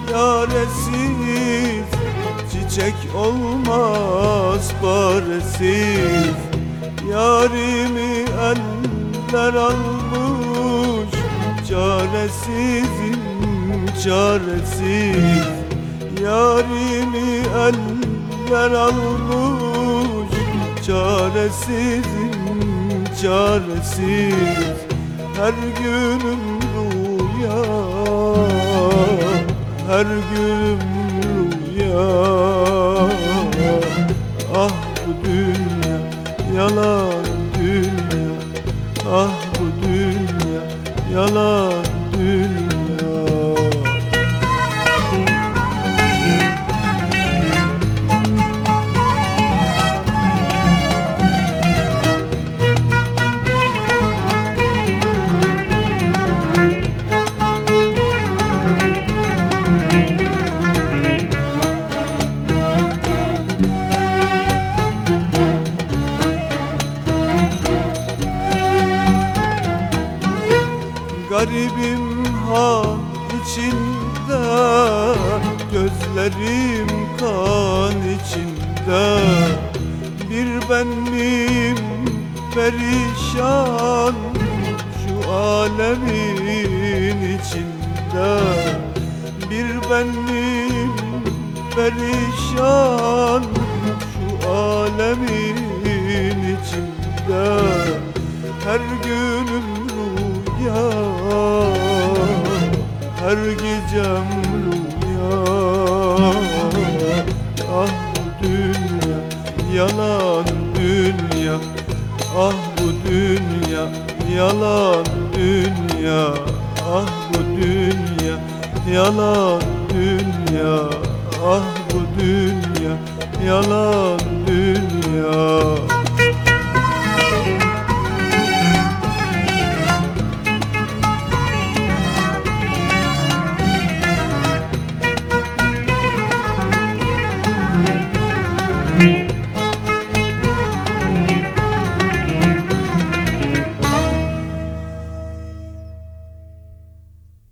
yaresiz, çiçek olmaz paresiz. Yarimi eller almış, çaresizim çaresiz. Yarimi eller almış, çaresizim çaresiz. Her günüm rüya, her günüm rüya. Ah bu dünya yalan dünya, ah bu dünya yalan dünya. Garibim han içinde, gözlerim kan içinde. Bir benim perişan şu alemin içinde. Bir benim perişan şu alemin içinde. Her günüm rüya, her gecem rüya. Ah bu dünya yalan dünya, ah bu dünya yalan dünya. Ah bu dünya yalan dünya, ah bu dünya yalan dünya.